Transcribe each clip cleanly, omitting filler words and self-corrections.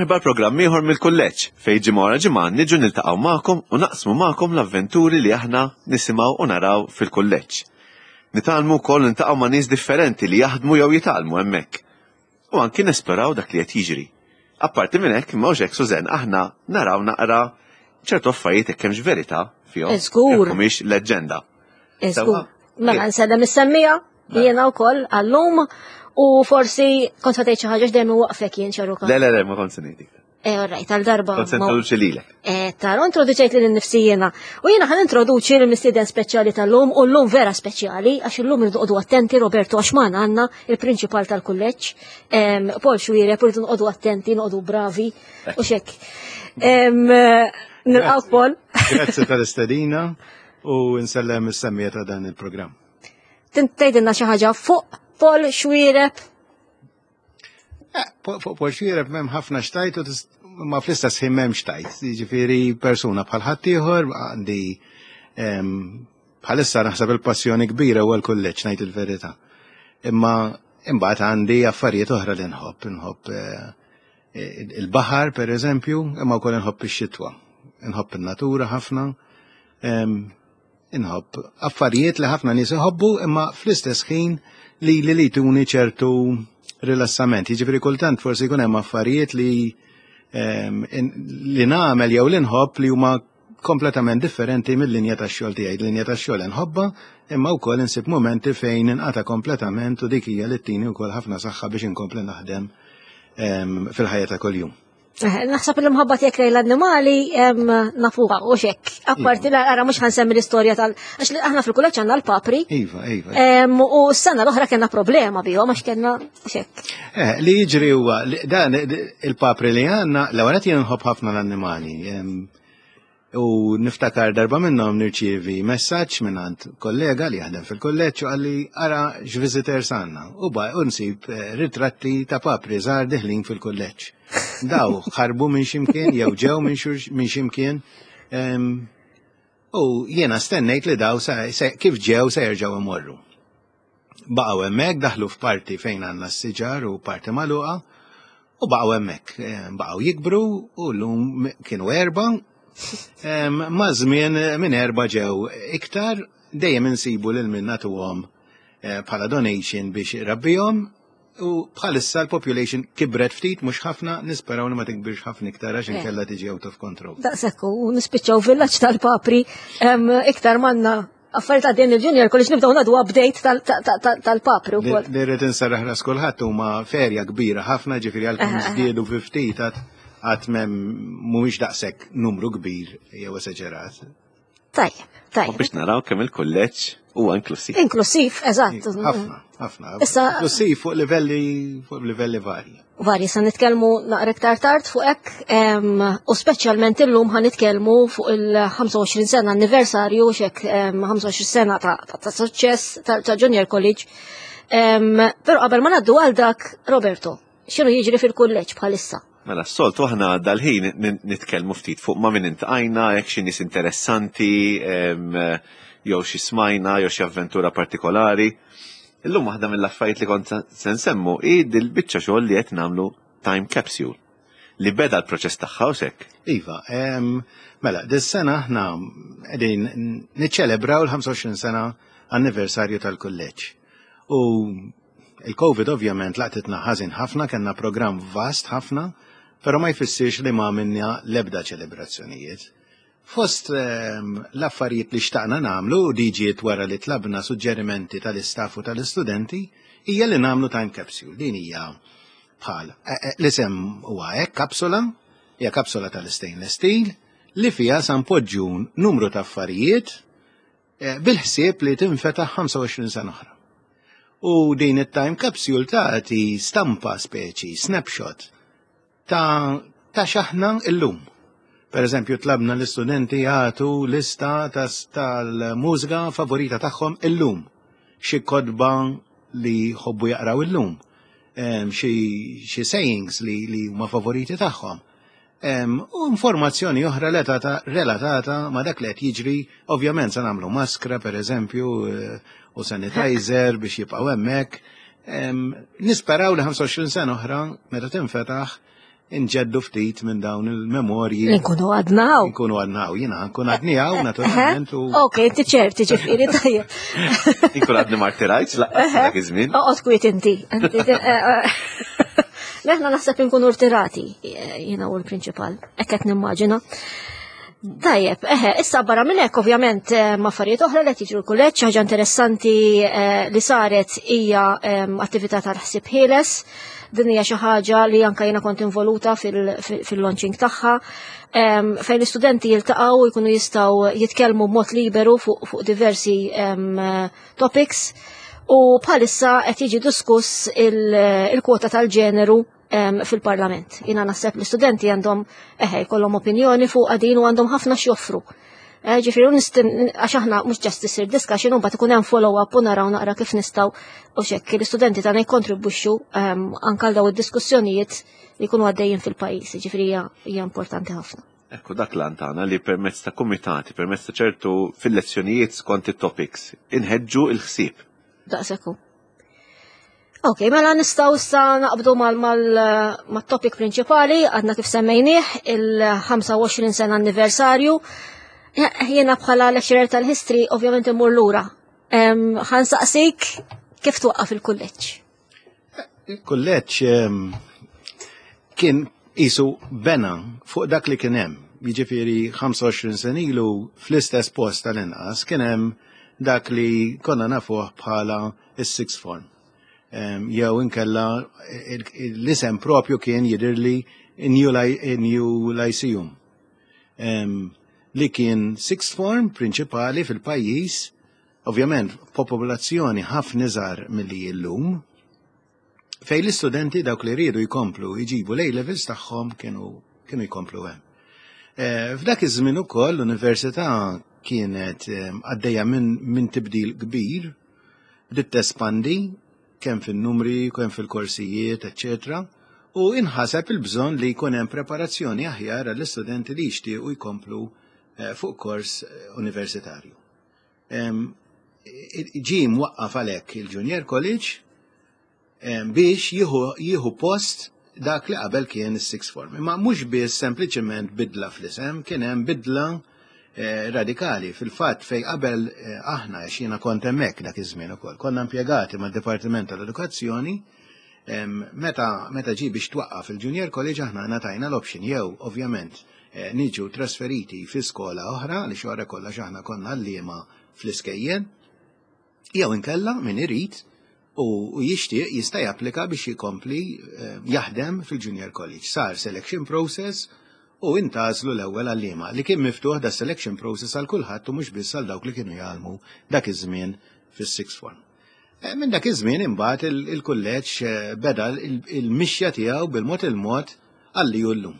Merħba programm ieħor mill-kulleġġ fejn ġimgħa wara ġimgħa niġu niltaqgħu magħkom u naqsmu magħkom l-avventuri li aħna nisimgħu u naraw fil-kulleġġ. Nitgħallmu wkoll niltaqgħu ma' nies differenti li jaħdmu jew jitgħallmu hemmhekk. U anki nesploraw dak li qed jiġri. Apparti minn hekk m'hawnx hekk Sużen aħna naraw naqra ċertu affarijiet hekk hemmx verità fihom. Żgur. Mhix leġġenda. Żgur. Mela nsellem is-semmija jiena wkoll għallum. U forsi kont ħadejt xi ħaġa x'dejjem waqfek jien xaruka. Le, ma kontx ngħidlek. Orrejt, għal-darba. Kont se introduċi lilek. Tara, introduċejt lil nnifsi jiena. U jiena ħan introduċi l-mistieden speċjali tal-lum u llum vera speċjali għax illum irdu attenti Roberto għax magħna għandna il-prinċipal tal-kulleġġ. Paul Xwirep irdu nqogħdu attenti, nqogħdu bravi u xekk. Nilqgħu Paul. Grazzi tal-istedina u nsellem is-semmija ta' dan il-programm. Tgħidilna xi ħaġa fuq Paul Xwirep. Paul Xwirep m'hemm ħafna xtajt u ma fl-istess ħin m'hemm xtajt. Jiġifieri persuna bħal ħadd ieħor għandi bħalissa naħseb il-passjoni kbira huwa l-kulleġġ ngħid il-verità. Imma imbagħad għandi affarijiet oħra li nħobb. Nħobb il-baħar pereżempju, imma wkoll inħobb ix-xitwa. Inħobb in-natura ħafna. Inħobb affarijiet li ħafna nies iħobbu imma fl-istess ħin li tuni ċertu rilassament. Jiġifieri kultant forsi jkun hemm affarijiet li nagħmel jew li nħobb li huma kompletament differenti mill-linja tax-xogħol tiegħi. Il-linja tax-xogħol inħobba imma wkoll insib momenti fejn inqata' kompletament u dik hija li ttini wkoll ħafna saħħa biex inkompli naħdem fil-ħajja ta' kuljum. Naħseb il-mħabba tiegħek lejn l-annimali nafuha u xekk. Apparti ara mhux ħansemmi l-istorja għax aħna fil-kulleġġ għandna l-papri. Iva. U s-sena l-oħra kellna problema bihom għax kellna xekk. Li jiġri huwa dan il-papri li għandna l-ewwel qed jien nħobb ħafna l-annimali. U niftakar darba minnhom nirċievi messaġġ minn għand kollega li jaħdem fil-kulleġġ u għalli ara x'visiters għandna. U nsib ritratti ta' papri żgħar deħlin fil-kulleġġ. Daw ħarbu minn ximkien jew ġew minn ximkien. U jiena stennejt li daw kif ġew se jerġgħu imorru. Baqgħu hemmhekk daħlu f'parti fejn għandna s-siġar u parti magħluqa u baqgħu hemmhekk. Baqgħu jikbru u llum kienu erba'. Ma' żmien minn erba' ġew iktar dejjem insibu lil min nagħtuhom bħala donation biex irabbihom u bħalissa l-population kibret ftit mhux ħafna nisperaw li ma tikbirx ħafna iktar għax inkella tiġi out of control. Daqshekk u nispiċċaw villaġġ tal-papri iktar manna affarijiet għaddejn il-junior college nibdew nagħdu update tal-papri wkoll. Li rrid insarraħ ras kulħadd huma ferja kbira ħafna ġifieri għalkemm żdiedu fi ftit għat mhumiex daqshekk numru kbir jew esaġerat. Tajjeb. U biex naraw kemm il-kulleġġ huwa inklusiv. Inklusiv, eżatt. Ħafna. Inklusiv fuq livelli varji. Varji sa nitkellmu naqra iktar tard fuq hekk u speċjalment illum ħa nitkellmu fuq il-25 sena anniversarju x'hekk 25 sena ta' suċċess ta' Junior College. Però qabel ma ngħaddu għal dak, Roberto, x'inhu jiġri fil-kulleġġ bħalissa? Mela s-soltu aħna dal-ħin nitkellmu ftit fuq ma' min intqajna, jekk xi nies interessanti, jew xi smajna, jew xi avventura partikolari. Illum waħda mill-affarijiet li kont se nsemmu hi dil-biċċa xogħol li qed nagħmlu time capsule li beda l-proċess tagħha hekk. Iva, mela dis-sena aħna qegħdin niċċelebraw il-25 sena anniversarju tal-kulleġġ. U il-COVID ovvjament laqtitna ħażin ħafna, kellna programm vast ħafna, però ma jfissirx li ma minna l-ebda ċelebrazzjonijiet. Fost l-affarijiet li xtaqna nagħmlu u diġiet wara li tlabna suġġerimenti tal-istaff u tal-istudenti hija li nagħmlu time capsule. Din hija bħal l-isem huwa hekk kapsula, hija kapsula tal-stainless steel li fiha sa npoġġu numru ta' affarijiet bil-ħsieb li tinfetaħ 25 sena oħra. U din it-time capsule tagħti stampa speċi, snapshot ta' xaħna illum. Per eżempju, tlabna l-istudenti jagħtu lista tal-mużika favorita tagħhom illum. Xi kodba li jħobbu jaqraw illum. Xi sayings li huma favoriti tagħhom. U informazzjoni oħra relatata ma' dak li qed jiġri, ovvjament se nagħmlu maskra pereżempju u sanitizer biex jibqgħu hemmhekk. Nisperaw li 25 sena oħra meta tinfetaħ inġeddu ftit minn dawn il-memorji. Nkunu għadnaw. Nkunu għadnaw, jina, nkun għadnijaw, naturalment. Ok, inti ċerti ġifiri tajjeb. Inkun għadni martirajt, laqqas dak iż-żmien. Oqgħod kwiet inti. Leħna naħseb nkunu rtirati, jiena u l-prinċipal, hekk qed nimmaġina. Tajjeb, issa barra minn hekk ovvjament ma' affarijiet oħra li tiġu l-kulleġġ, ħaġa interessanti li saret hija attività tal-ħsieb ħieles. Din hija xi ħaġa li anke jiena kont involuta fil-launching tagħha, fejn l-istudenti jiltaqgħu jkunu jistgħu jitkellmu b'mod liberu fuq diversi topics u bħalissa qed jiġi diskuss il-kwota tal-ġeneru fil-Parlament. Jiena naħseb l-istudenti għandhom jkollhom opinjoni fuq din u għandhom ħafna x'joffru. Ġifieri għax aħna mhux ġast isir discussion u mbagħad ikun hemm follow-up u naraw naqra kif nistgħu u xekk l-istudenti tagħna jkontribwixxu anke għal dawn id-diskussjonijiet li jkunu għaddejjin fil-pajjiż, ġifieri hija importanti ħafna. Ekku dak lan tagħna li permezz ta' kumitati, permezz ta' ċertu fil-lezzjonijiet skont it-topics, inħeġġu l-ħsieb. Daqshekk. Ok, mela nistgħu issa naqbdu mat-topic prinċipali għadna kif semmejnieh il-25 sena anniversarju. Jiena bħala lecturer tal-history ovvjament imur lura. Ħansaqsik kif twaqqaf il-kulleġġ? Il-kulleġġ kien qisu bena fuq dak li kien hemm. Jiġifieri 25 sen ilu fl-istess post tal-inqas kien hemm dak li konna nafuh bħala is-sixth form. Jew inkella l-isem propju kien jidhirli New Lyceum. Li kien sixth form prinċipali fil-pajjiż, ovvjament popolazzjoni ħafna iżgħar milli llum, fejn l-istudenti dawk li rridu jkomplu jġibu l-A-levels tagħhom kienu jkomplu hemm. F'dak iż-żmien ukoll l-università kienet għaddejja minn tibdil kbir, bdiet tespandi kemm fin-numri, kemm fil-korsijiet, eċċetera, u inħaseb il-bżonn li jkun hemm preparazzjoni aħjar għall-istudenti li jixtiequ jkomplu fuq kors universitarju. Ġie mwaqqaf għalhekk il-Junior College biex jieħu post dak li qabel kien is-sixth form. Imma mhux biss sempliċement bidla fl-isem, kien hemm bidla radikali fil-fatt fejn qabel aħna għax jiena kont hemmhekk dak iż-żmien ukoll. Konna impjegati mad-Dipartiment tal-Edukazzjoni, meta ġie biex twaqqaf il-Junior College aħna ngħatajna l-option jew ovvjament niġu trasferiti fi skola oħra li xorra kollox aħna konna għalliema fl-iskejjen, jew inkella min irid u jixtieq jista' japplika biex jikompli jaħdem fil-Junior College. Sar selection process u intażlu l-ewwel għalliema li kien miftuħ da selection process għal kulħadd u mhux biss għal dawk li kienu jgħalmu dak iż-żmien fis-sixth form. Minn dak iż-żmien imbagħad il-kulleġġ beda il-mixja tiegħu bil-mod il-mod għalli hu llum.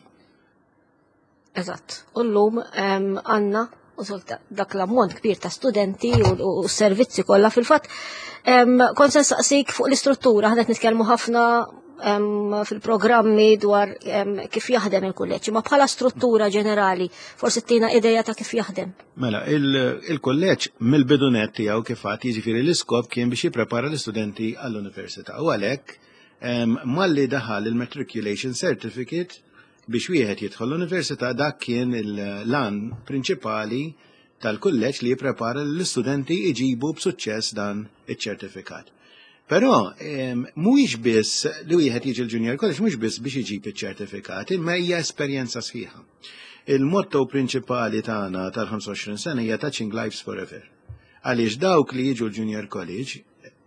Eżatt. U llum għandna dak l-ammont kbir ta' studenti u s-servizzi kollha fil-fatt. Kont se nsaqsik fuq l-istruttura, ħadet nitkellmu ħafna fil-programmi dwar kif jaħdem il-kulleġġ, ma bħala struttura ġenerali, forsi tina idea ta' kif jaħdem. Mela, il-kulleġġ mill-bidunet tiegħu kif għad jiġifieri l-iskop kien biex jipprepara l-istudenti għall-università. U għalhekk malli daħal il-matriculation certificate biex wieħed jidħol l-università dak kien il-lan prinċipali tal-kulleġġ li jipprepara l-istudenti iġibu b'suċċess dan iċ-ċertifikat. Però mhuwiex biss li wieħed jiġi l-Junior College mhux biss biex iġib iċ-ċertifikat, imma hija esperjenza sħiħa. Il-motto prinċipali tagħna tal-25 sena hija Touching Lives Forever. Għaliex dawk li jiġu l-Junior College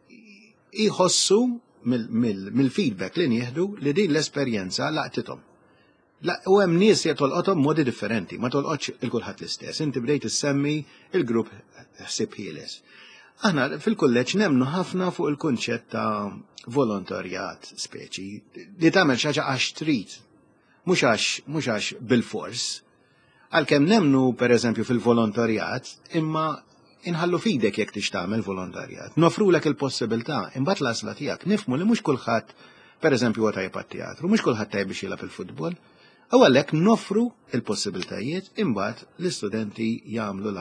jħossu mill-feedback li nieħdu li din l-esperjenza laqtithom. U hemm nies jtolqothom modi differenti, ma tolqotx il-kulħadd l-istess. Inti bdejt issemmi il-grupp ħsieb ħieles. Aħna fil-kulleġġ nemmnu ħafna fuq il-kunċett ta' volontarjat speċi li tagħmel xi ħaġa għax trid, mhux għax bil-fors. Għalkemm nemmnu pereżempju fil-volontarjat, imma inħallu fidek jekk tix tagħmel volontarjat. Nofrulek il-possibilità, imbagħad l-għażla tiegħek nifhmu li mhux kulħadd pereżempju huwa tajjeb għat-teatru, mhux kulħadd tajjeb biex jilgħab il-futbol. U għalhekk nofru il-possibiltajiet imbagħad l-istudenti jagħmlu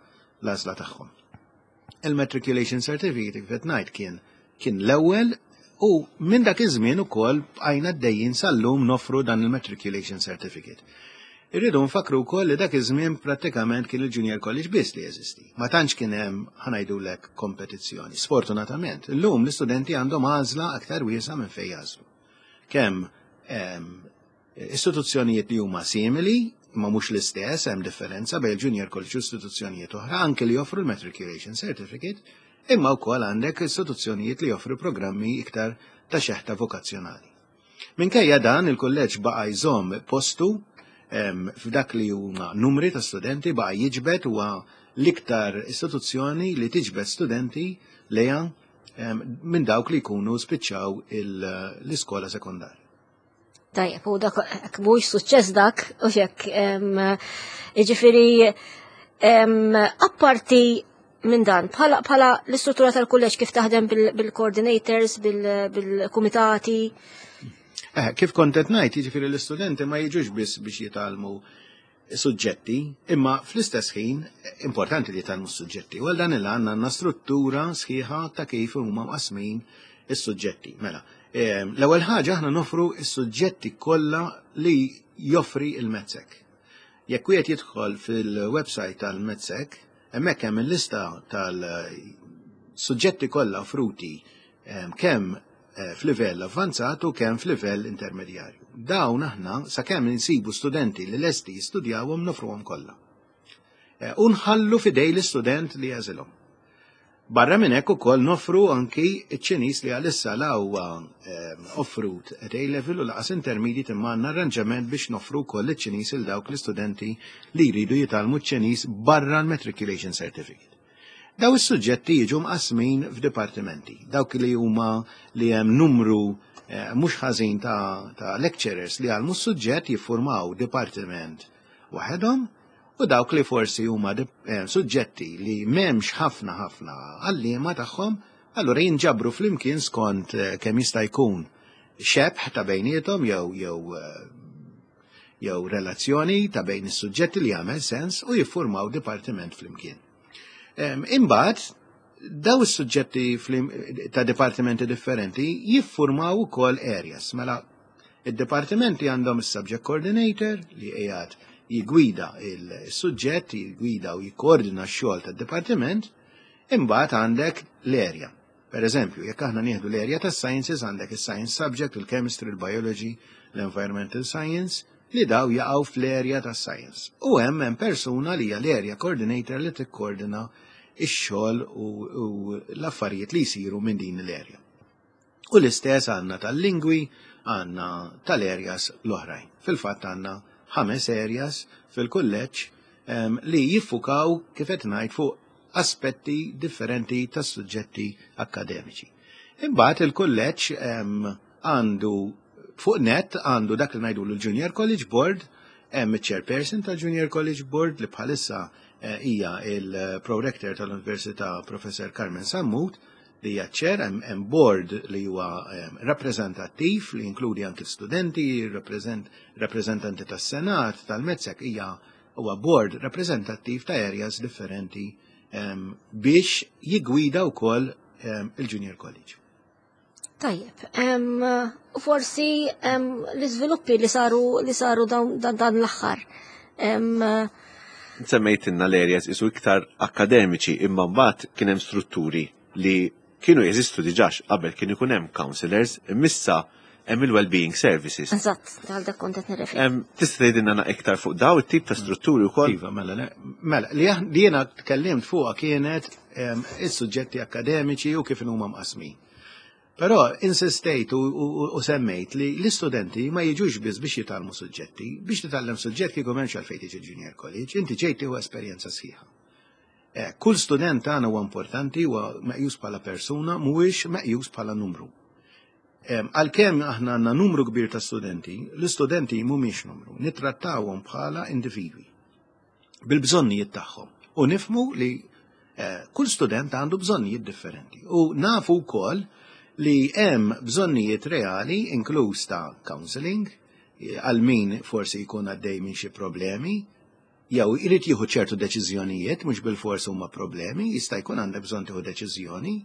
l-għażla tagħhom. Il-matriculation certificate kif qed ngħid kien l-ewwel U minn dak iż-żmien ukoll bqajna dejjin sal-lum nofru dan il-matriculation certificate. Irridu nfakru wkoll li dak iż-żmien prattikament kien il-Junior College biss li jeżisti. Ma tantx kien hemm ħanajdulek kompetizzjoni. Sfortunatament, illum l-istudenti għandhom għażla aktar wiesa minn fejn jażlu. Kemm istituzzjonijiet li huma simili, ma mhux l-istess, hemm differenza bejn il-Junior College u istituzzjonijiet oħra anke li joffru l-matriculation certificate, imma wkoll għandek istituzzjonijiet li joffru programmi iktar ta' xeħta vokazzjonali. Minkejja dan il-kulleġġ baqa' jżomm postu f'dak li huma numri ta' studenti baqa' jiġbed huwa l-iktar istituzzjoni li tiġbed studenti lejha minn dawk li jkunu spiċċaw l-iskola sekondarja. Tajjeb, u dak mhuwiex suċċess dak u xek jiġifieri apparti minn dan, bħala l-istruttura tal-kulleġġ kif taħdem bil-coordinators, bil-kumitati. Kif kont qed ngħid, jiġifieri l-istudenti ma jiġux biss biex jitalmu suġġetti, imma fl-istess ħin importanti li jitalmu suġġetti. U dan għandna struttura sħiħa ta' kif huma mqasmin is-suġġetti. Mela, l-ewwel ħaġa aħna nofru is-suġġetti kollha li joffri il-Medsec. Jekk wieħed jidħol fil-website tal-Medsec, hemmhekk hemm il-lista tal-suġġetti kollha offruti kemm f'livell avvanzat u kemm f'livell intermedjarju. Dawn aħna sakemm insibu studenti li lesti jistudjawhom nofruhom kollha. U nħallu fidej l-istudent li jażilhom. Barra minn hekk ukoll nofru anki ċ-Ċiniż li għalissa huwa offrut at A-level u laqas intermediate imma għandna arranġament biex nofru wkoll iċ-Ċiniż il dawk l-istudenti li jridu jitalmu ċ-Ċiniż barra l-matriculation certificate. Daw is-suġġetti jiġu mqasmin f'dipartimenti. Dawk li huma li hemm numru mhux ħażin ta' lecturers li għalmu s-suġġett jiffurmaw dipartiment waħedhom u dawk li forsi huma suġġetti li m'hemmx ħafna għalliema tagħhom, allura jinġabru flimkien skont kemm jista' jkun xebħ ta' bejniethom jew relazzjoni ta' bejn is-suġġetti li jagħmel sens u jiffurmaw dipartiment flimkien. Imbagħad daw is-suġġetti ta' dipartimenti differenti jiffurmaw ukoll areas. Mela id-dipartimenti għandhom is-subject coordinator li qiegħed jigwida il-suġġett, jigwida u jikkoordina x-xogħol tad-dipartiment, imbagħad għandek l-area. Pereżempju, jekk aħna nieħdu l-area tas-sciences għandek is-science subject, il-chemistry, il-biology, l-environmental science, li daw jaqgħu fl-area tas-science. U hemm persuna li hija l-area coordinator li tikkoordina x-xogħol u l-affarijiet li jsiru minn din l-area. U l-istess għandna tal-lingwi, għandna tal-areas l-oħrajn. Fil-fatt għandna 5 areas fil-kulleġġ li jiffukaw kif qed ngħid fuq aspetti differenti tas-suġġetti akkademiċi. Imbagħad il-kulleġġ għandu fuq net għandu dak li ngħidu l-Junior College Board, hemm iċ-chairperson tal-Junior College Board li bħalissa hija il-Pro-Rector tal-Università Professor Carmen Sammut, li hija ċer hemm board li huwa rappreżentattiv li jinkludi anke studenti, rappreżentanti tas-Senat, tal-Medsec huwa board rappreżentattiv ta' areas differenti biex jigwida wkoll il-Junior College. Tajjeb, forsi l-iżviluppi li saru dan l-aħħar. Semmejtinna l-areas isu iktar akademiċi imma mbagħad kien hemm strutturi li kienu jeżistu diġax qabel kien ikun hemm counselors, imissa hemm il-well-being services. Eżatt, għal dak kont qed nirreferi. Tista' tgħidilna iktar fuq daw it-tip ta' strutturi wkoll? Iva, mela, li jiena tkellimt fuqha kienet is-suġġetti akademiċi u kif huma mqasmin. Però insistejt u semmejt li l-istudenti ma jiġux biss biex jitalmu suġġetti, biex titgħallem suġġett kieku m'hemmx għalfejn tiġi Junior College, inti ġejt tieħu esperjenza sħiħa. Kull student għana huwa importanti huwa meqjus bħala persuna, mhuwiex meqjus bħala numru. Għalkemm aħna għandna numru kbir ta' studenti, l-istudenti mhumiex numru, nittrattawhom bħala individwi bil-bżonnijiet tagħhom. U nifhmu li kull student għandu bżonnijiet differenti. U nafu wkoll li hemm bżonnijiet reali inkluż ta' counseling għal min forsi jkun għaddej minn xi problemi, jew irid jieħu ċertu deċiżjonijiet mhux bil-fors huma problemi, jista' jkun għandek bżonn tieħu deċiżjoni,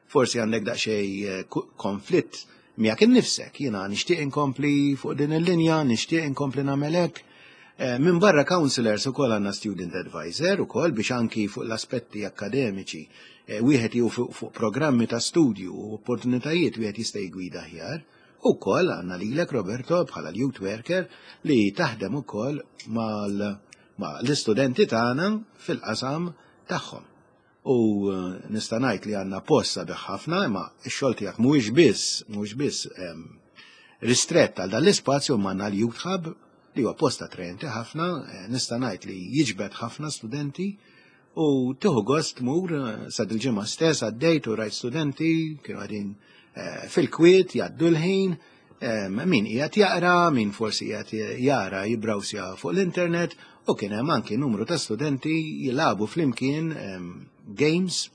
forsi għandek daqsxejn konflitt miegħek innifsek, jiena nixtieq inkompli fuq din il-linja, nixtieq inkompli nagħmel hekk. Minn barra counselors ukoll għandna student advisor ukoll biex anki fuq l-aspetti akademiċi wieħed jew fuq programmi ta' studju u opportunitajiet wieħed jista' jgwida aħjar. Ukoll għandna lilek Roberto bħala youth worker li taħdem ukoll mal-istudenti tagħna fil-qasam tagħhom. U nista' ngħid li għandna post sabiħ ħafna, imma x-xogħol tiegħek mhuwiex biss ristrett għal dan l-ispazju ma għandna l-Youth Hub li huwa post attraenti ħafna, nista' ngħid li jiġbed ħafna studenti u tieħu gost tmur sa il-ġimgħa stess għaddejt u rajt studenti kienu għadin fil-kwiet jgħaddu l-ħin, min qiegħed jaqra, min forsi qiegħed jara jibrawsja fuq l-internet u kien hemm anke numru ta' studenti jilagħbu flimkien games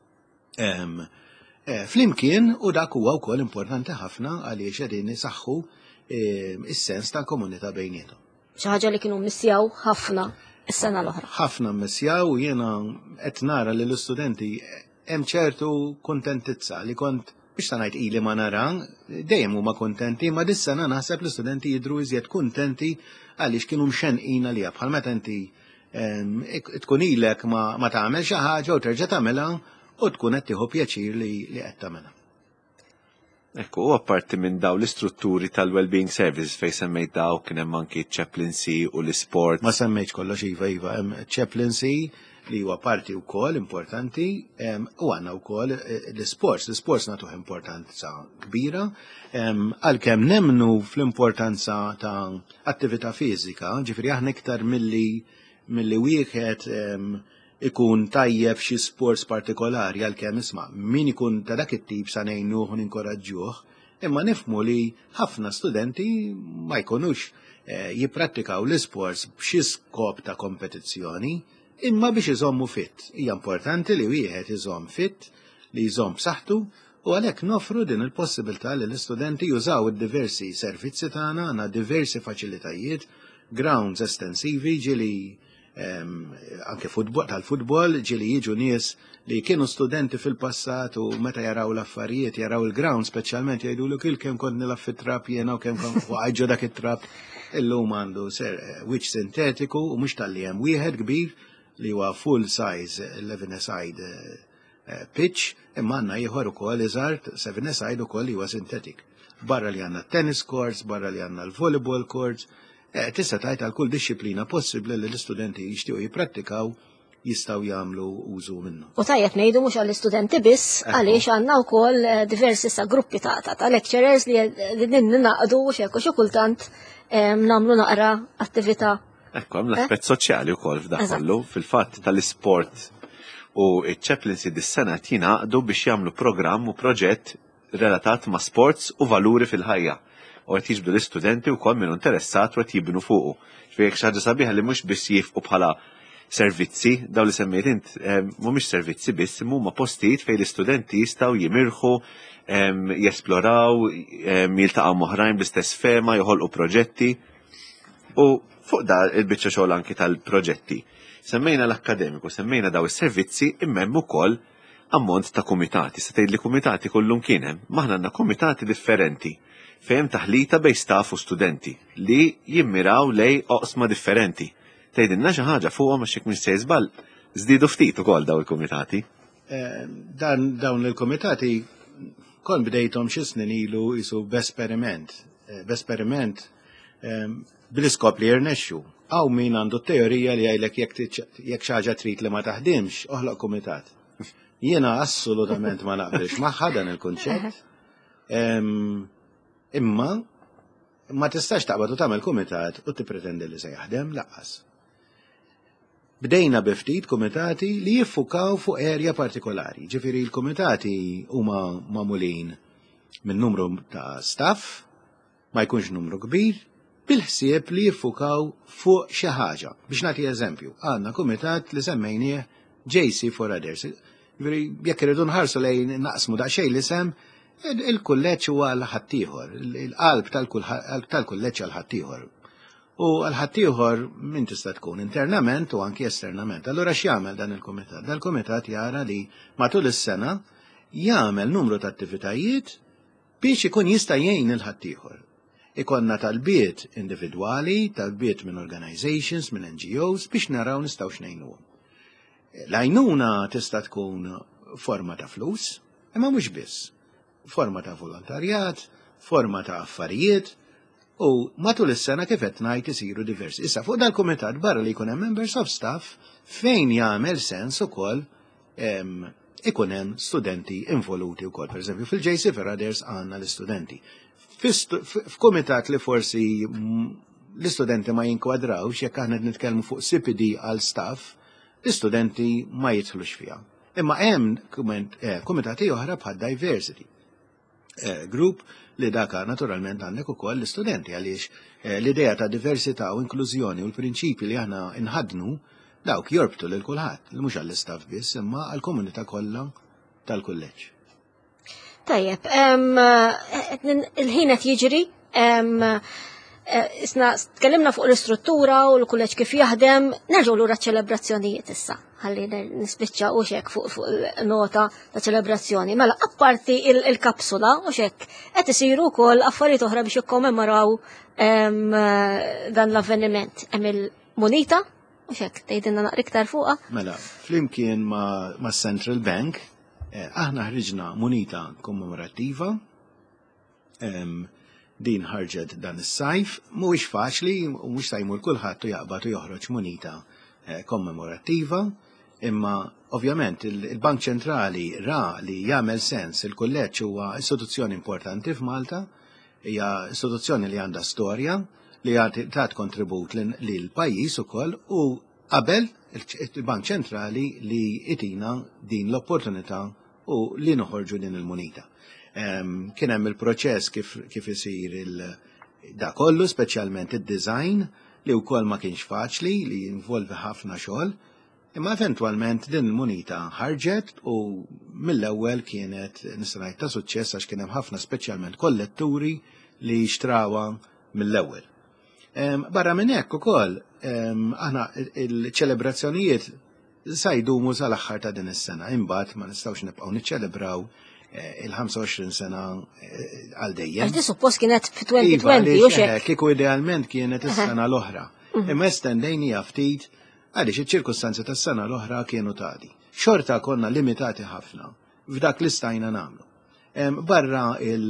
flimkien u dak huwa wkoll importanti ħafna għaliex qegħdin isaħħu is-sens tal-komunità bejniethom. Xi ħaġa li kienu missjaw ħafna is-sena l-oħra. Ħafna missjaw u jiena qed nara li l-istudenti hemm ċertu kuntentizza li kont biex ta' ngħid ili ma nara, dejjem huma kuntenti, ma dis-sena naħseb l-istudenti jidhru iżjed kuntenti għaliex kienu mxenqin għalija bħal meta inti tkun ilek ma tagħmel xi ħaġa u terġa' tagħmilha u tkun qed tieħu pjaċir li qed tagħmilha. Ekku, u apparti minn daw l-istrutturi tal-Wellbeing Services fej semmejt daw kien hemm anki chaplaincy u l-sport. Ma semmejtx kollox iva hemm chaplaincy li huwa parti wkoll importanti u għandna wkoll l-sports. L-sports nagħtuh importanza kbira għalkemm nemmnu fl-importanza ta' attività fiżika, ġifieri aħna iktar milli wieħed ikun tajjeb xi sports partikolari għalkemm isma' min ikun ta' dak it-tip sa ngħinuh u ninkoraġġuh, imma nifhmu li ħafna studenti ma jkunux jipprattikaw l-isports b'xi skop ta' kompetizzjoni, imma biex iżommu fit. Hija importanti li wieħed iżomm fit, li jżomm b'saħħtu u għalhekk nofru din il-possibilità li l-istudenti jużaw id-diversi servizzi tagħna, għandna diversi faċilitajiet, grounds estensivi ġieli anke tal-futbol ġili jiġu nies li kienu studenti fil-passat u meta jaraw l-affarijiet, jaraw il-ground speċjalment jgħidulu kemm kont nilaf fit-trap jiena u kemm kont ħaġġu dak it-trap illum għandu wiċċ sintetiku u mhux tal-li hemm wieħed kbir li huwa full size 11-a-side pitch imma għandna ieħor ukoll iżgħar 7-a-side ukoll li huwa sintetik. Barra li għandna tennis courts, barra li għandna l-volleyball courts, tista' tgħid għal kull disċiplina possibbli li l-istudenti jixtiequ jipprattikaw jistgħu jagħmlu użu minnu. U tajjeb ngħidu mhux għall-istudenti biss għaliex għandna wkoll diversi sa gruppi ta' lecturers li ninaqdu xi kultant nagħmlu naqra attività. Ekku hemm l-aspett soċjali wkoll f'dak kollu, fil-fatt tal-isport u ċ-chaplaincy dis-sena jingħaqdu biex jagħmlu programm u proġett relatat ma' sports u valuri fil-ħajja. U għet jiġbdu l-istudenti u kol minnu interessat u għet jibnu fuqu. Ġvijek xaġa sabiħa li mux biss jifqu bħala servizzi, daw li semmejt int, mumiex servizzi biss, ma postijiet fej l-istudenti jistaw jimirħu, jesploraw, jiltaqaw moħrajn bl-istess fema, joħolqu proġetti. U fuq da il-bicċa xogħol anki tal-proġetti. Semmejna l-akademiku, semmejna daw is-servizzi immemmu kol ammont ta' komitati. Se tgħid li komitati kullum kienem, maħna għandna komitati differenti. Fejn taħlita bej staff u studenti li jimmiraw lej oqsma differenti. Tgħidilna xi ħaġa fuqhom għax hekk minn se żball żdiedu ftit ukoll dawn il-kumitati. Dawn il-kumitati kont bdejthom xi snin ilu jisu b'esperiment. B'esperiment bl-iskop li jirnexxu. Hawn min għandu teorija li jgħidlek jekk xi ħaġa trid li ma taħdimx, oħloq kumitat. Jiena assolutament ma naqbilx magħha dan il-kunċett. Imma ma tistax taqbad u tagħmel kumitat u tippretendi li se jaħdem laqqas. Bdejna biftit kumitati li jiffukaw fuq erja partikolari. Ġifieri l-kumitati huma magħmulin minn numru ta' staff, ma jkunx numru kbir, bil-ħsieb li jiffukaw fuq xi ħaġa. Biex nagħti eżempju, għandna kumitat li semmejnieh JC for Others. Ġifieri jekk irridu nħarsu lejn naqsmu daqsxejn l-isem, il-kulleġġ huwa l-ħaddieħor, il-qalb tal-kulleġġ għal ħaddieħor. U għal ħaddieħor min tista' tkun internament u anki esternament. Allura x'jagħmel dan il-kumitat? Dan il-kumitat jara li matul is-sena jagħmel numru ta' attivitajiet biex ikun jista' jgħin il-ħaddieħor. Ikonna talbiet individwali, talbiet minn organizations, minn NGOs biex naraw nistgħu x'ngħinuhom. L-għajnuna tista' tkun forma ta' flus, imma mhux biss. Forma ta' volontarjat, forma ta' affarijiet, u matul is-sena kif qed ngħid isiru diversi. Issa fuq dal-kumitat barra li jkun hemm members of staff fejn jagħmel sens ukoll ikun hemm studenti involuti wkoll. Pereżempju fil-JC Ferraders għandna l-istudenti. F'kumitat li forsi l-istudenti ma jinkwadrawx jekk aħna nitkellmu fuq CPD għal staff, l-istudenti ma jidħlux fiha. Imma hemm kumitati oħra bħal diversity group li daka naturalment għandek ukoll l-istudenti għaliex l-idea ta' diversità u inklużjoni u l-prinċipi li aħna inħadnu dawk jorbtu lil kulħadd, mhux għall-istaff biss, imma għall-komunità kollha tal-kulleġġ. Tajjeb, il-ħin qed jiġri, isna tkellimna fuq l-istruttura u l-kulleġġ kif jaħdem, nerġgħu lura ċelebrazzjonijiet issa. Ħalli nispiċċa u xek fuq nota ta' ċelebrazzjoni. Mela, apparti il-kapsula u xek, qed isiru wkoll affarijiet oħra biex jikkommemoraw dan l-avveniment. Hemm il-munita u xek, tgħidilna naqra iktar fuqha. Mela, flimkien ma' Central Bank, aħna ħriġna munita kommemorattiva, din ħarġet dan is-sajf, mhuwiex faċli u mhux se jmur kulħadd u jaqbad u joħroġ munita kommemorattiva, imma ovvjament il-Bank Ċentrali ra li jagħmel sens il-kulleġġ huwa istituzzjoni importanti f'Malta, hija istituzzjoni li għandha storja li tat kontribut lil pajjiż ukoll u qabel il-Bank Ċentrali li itina din l-opportunità u li noħorġu din il-munita. Kien hemm il-proċess kif isir da kollu, speċjalment id-design li wkoll ma kienx faċli li jinvolvi ħafna xogħol, imma eventwalment din il-munita ħarġet u mill-ewwel kienet nista' ngħid ta' suċċess għax kien hemm ħafna speċjalment kolletturi li jixtrawha mill-ewwel. Barra minn hekk ukoll aħna il-ċelebrazzjonijiet sa jdumu sal-aħħar ta' din is-sena, imbagħad ma nistgħux nibqgħu niċċelebraw il-25 sena għal dejjem. Għax suppost kienet f-2020 u xek. Kieku idealment kienet is-sena l-oħra. Imma estendejnija ftit għaliex iċ-ċirkustanzi tas-sena l-oħra kienu tali. Xorta konna limitati ħafna f'dak li stajna nagħmlu. Barra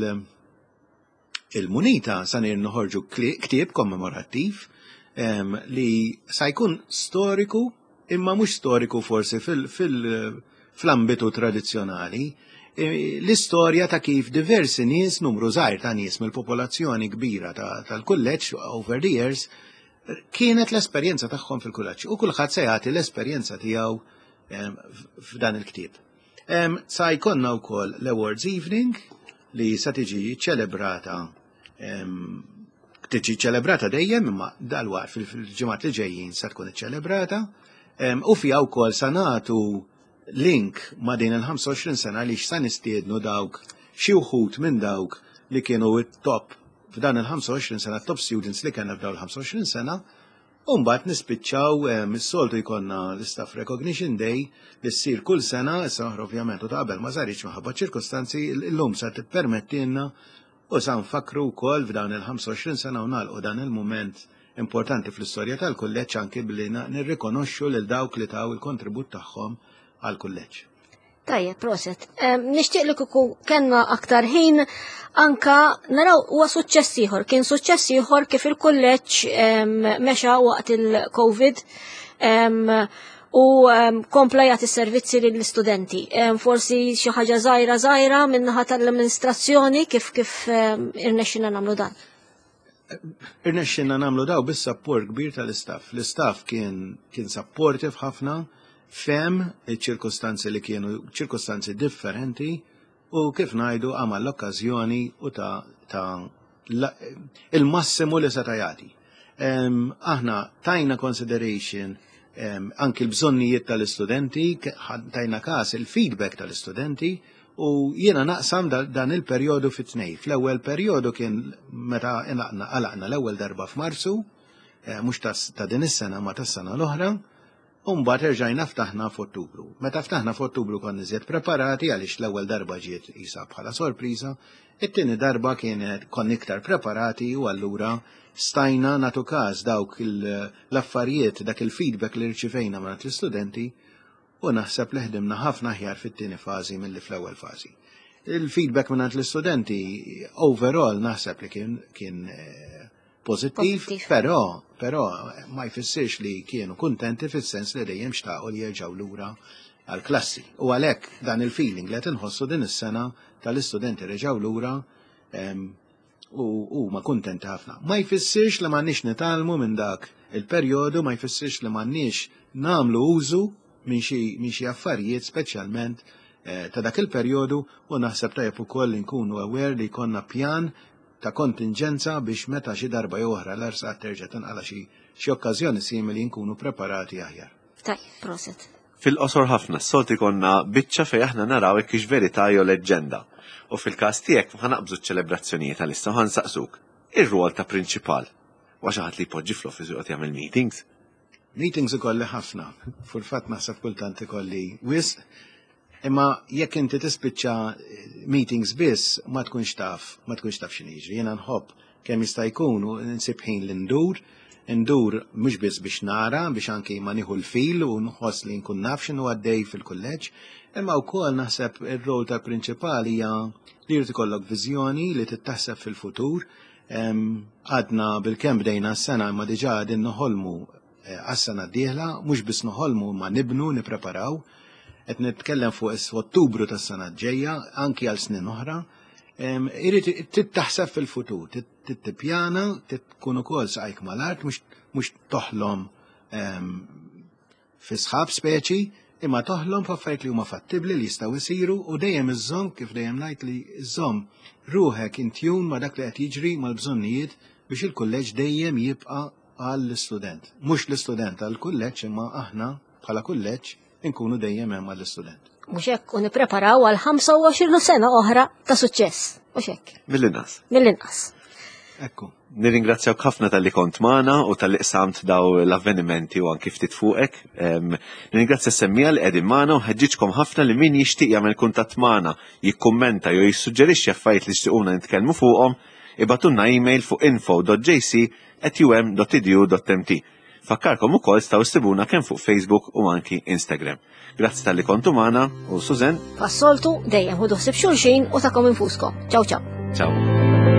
il-munita sa noħorġu ktieb kommemorattiv li sa jkun storiku imma mhux storiku forsi fl-ambitu tradizzjonali. L-istorja ta' kif diversi nies, numru żgħir ta' nies mill-popolazzjoni kbira tal-kulleġġ over the years, kienet l-esperjenza tagħhom fil-kulleġġ u kulħadd se jagħti l-esperjenza tiegħu f'dan il-ktieb. Sa jkollna wkoll l-Awards Evening li sa tiġi ċelebrata dejjem imma dalwaqt fil-ġimgħat li ġejjin sa tkun iċċelebrata u fiha wkoll sa nagħtu link ma' din il-25 sena li x'sa nistiednu dawk xi wħud minn dawk li kienu it-top f'dan il-25 sena top students li kellna f'dawn il-25 sena u mbagħad nispiċċaw is-soltu jkollna l-Staff Recognition Day li ssir kull sena, issa ovvjament u qabel ma saritx minħabba ċirkostanzi llum sa tippermettilna u sa nfakru wkoll f'dawn il-25 sena u nagħlqu dan il-mument importanti fl-istorja tal-kulleġġ anke billi nirrikonoxxu lil dawk li taw il-kontribut tagħhom għal-kulleġġ. Tajjeb, proset. Nixtieq li kieku kellna aktar ħin anka naraw huwa suċċess ieħor. Kien suċċess ieħor kif il-kulleġġ mexa waqt il-COVID u kompla jagħti servizzi lill-istudenti. Forsi xi ħaġa żgħira min-naħa tal-amministrazzjoni kif irnexxinna nagħmlu dan. Irnexxinna nagħmlu daw bis-sapport kbir tal-istaff. L-istaff kien supportive ħafna fem il-ċirkostanzi li kienu ċirkostanzi differenti u kif ngħidu għamal l-okkażjoni u ta' il-massimu li seta' jagħti. Aħna tajna consideration anki l-bżonnijiet tal-istudenti, tajna każ il-feedback tal-istudenti u jiena naqsam dan il-perjodu fit-tnejn. Fl-ewwel perjodu kien meta għalaqna l-ewwel darba f'Marzu, mhux ta' din is-sena ma tas-sena l-oħra, Mbagħad erġajna ftaħna f'Ottubru. Meta ftaħna f'Ottubru konna iżjed preparati għaliex l-ewwel darba ġiet qisha bħala sorpriża, it-tieni darba kienet konna iktar preparati u allura stajna nagħtu każ dawk l-affarijiet dak il-feedback li rċivejna minn l-istudenti u naħseb li ħdimna ħafna aħjar fit-tieni fażi milli fl-ewwel fażi. Il-feedback minn l-istudenti overall naħseb li kien pozittiv, però ma jfissirx li kienu kuntenti fis-sens li dejjem xtaqgħu li jerġgħu lura għall-klassi. U għalhekk dan il-feeling li qed inħossu din is-sena tal-istudenti reġgħu lura u ma kuntenti ħafna. Ma jfissirx li m'għandniex nitalmu minn dak il-perjodu, ma jfissirx li m'għandniex nagħmlu użu minn xi affarijiet speċjalment ta' dak il-perjodu u naħseb tajjeb ukoll li nkunu aware li jkollna pjan ta' kontingenza biex meta xi darba jew oħra l-arsaq terġa' tinqala xi okkażjoni simili nkunu preparati aħjar. Tajjeb, proset. Fil-qosor ħafna s-solti konna biċċa fejn aħna naraw hekk ix verità jew leġġenda. U fil-każ tiegħek ħanaqbżu ċ-ċelebrazzjonijiet għalissa u ħansaqsuk. Ir-rwol ta' prinċipal. Wa xi ħadd li jpoġġi fl-office qed jagħmel meetings? Meetings ikolli ħafna. Fil-fatt naħseb kultant ikolli wisq. Imma jekk inti tispiċċa meetings biss ma tkunx taf x'inhi jiġri. Jiena nħobb kemm jista' jkun u nsib ħin li ndur mhux biss biex nara biex anke ma nieħu l-fil u nħoss li nkun naf x'inhu għaddej fil-kulleġġ, imma wkoll naħseb ir-rol tal-prinċipali hija li jrid ikollok viżjoni li tittaħseb fil-futur. Għadna bil-kemm bdejna s-sena imma diġà qegħdin noħolmu għas-sena d-dieħla, mhux biss noħolmu ma nibnu nippreparaw. Qed nitkellem fuq Ottubru tas-sena ġejja anki għal snin oħra, irid tittaħseb fil-futur, tippjana, tkun ukoll saqajk mal-art, mhux toħlom fi sħab speċi, imma toħlom f'affarijiet li huma fattibbli li jistgħu jsiru u dejjem iżżomm kif dejjem ngħid li iżżomm ruħek intjun ma' dak li qed jiġri mal-bżonnijiet biex il-kulleġġ dejjem jibqa' għall-istudent. Mhux l-istudent għall-kulleġġ imma aħna bħala kulleġġ inkunu dejjem hemm għall-istudent. Mhux hekk u nippreparaw għal 25 sena oħra ta' suċċess. Mhux hekk. Mill-inqas. Mill-inqas. Ekku. Nirringrazzjawk ħafna tal-li kont magħna u tal-li qsamt daw l-avvenimenti u anki ftit fuqek. Nirringrazzja s-semmija li qegħdin magħna u ħeġġiġkom ħafna li min jixtieq jagħmel kuntatt magħna, jikkummenta jew jissuġġerixxi affarijiet li xtiequna nitkellmu fuqhom, ibatunna email fuq info.jc@um.edu.mt. Fakkarkom ukoll staw issibuna kemm fuq Facebook u anki Instagram. Grazzi tal-li kontu magħna u Susan. Passoltu dejjem ħudu ħsieb xulxin u takom infuskom. Ciao ciao. Ciao.